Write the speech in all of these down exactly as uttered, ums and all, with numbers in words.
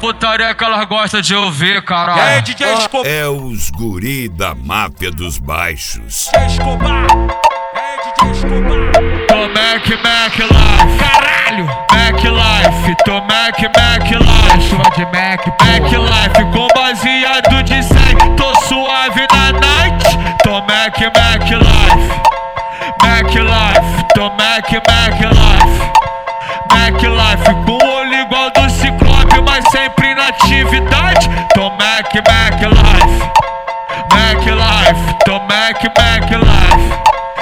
putaria que elas gostam de ouvir, caralho. É, D J Escobar. É os guri da máfia dos baixos. D J Escobar. É, D J Escobar. Tô Mac, Mac Life. Caralho. Mac Life. Tô Mac, Mac Life. Chama de Mac, Mac Life. Com baseado de cem. Tô suave na night. Tô Mac, Mac Life. Mac Life. Tô Mac, Mac Life. Mac Life. Com olho igual do Ciclope, mas sempre na atividade. Tô Mac, Mac Life. Mac Life. Tô Mac, Mac Life.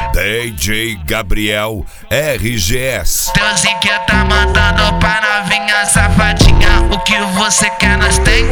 D J Gabriel R G S. Deusinho que tá mandando pra novinha safadinha. O que você quer, nós tem?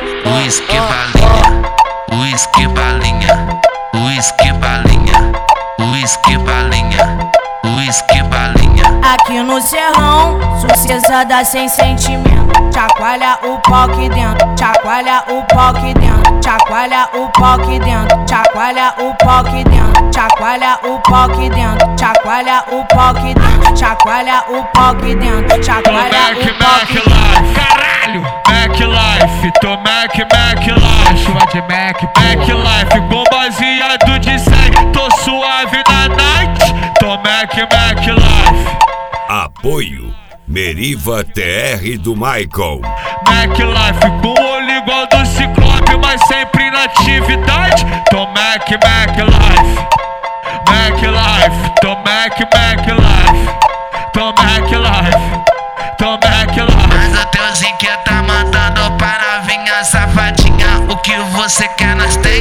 Whisky balinha, whisky balinha, whisky balinha, whisky balinha, whisky balinha. Aqui no Serrão, sucessada sem sentimento. Chacoalha o pau aqui dentro, chacoalha o pau aqui dentro, chacoalha o pau aqui dentro, chacoalha o pau aqui dentro, chacoalha o pau aqui dentro, chacoalha o pau aqui dentro, chacoalha o pau aqui dentro, chacoalha o pau aqui dentro. Caralho, Mac Life. Tô Mac, Mac Life. Chama de Mac, Mac Life. Com baseado de cem. Tô suave na night. Tô Mac, Mac Life. Apoio Meriva T R do Michael. Mac Life. Com olho igual do Ciclope, mas sempre na atividade. Tô Mac, Mac Life. Mac Life. Tô Mac, Mac Life. Tô Mac Life. Tô Mac Life. Mas o Deusinho que tá mandando pra novinha safadinha. O que você quer, nós tem?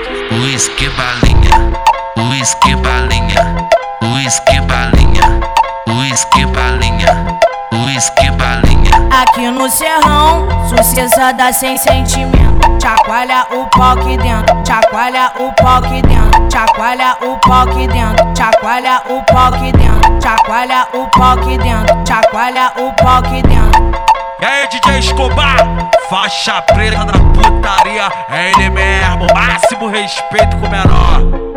Whisky balinha, whisky balinha, whisky balinha, whisky balinha, whisky balinha. Aqui no Serrão, sucessada sem sentimento. Chacoalha o pau aqui dentro, chacoalha o pau aqui dentro, chacoalha o pau aqui dentro, chacoalha o pau aqui dentro, chacoalha o pau aqui dentro, chacoalha o pau aqui dentro. E aí, D J Escobar, faixa preta da putaria, é ele mesmo, máximo respeito com o menor.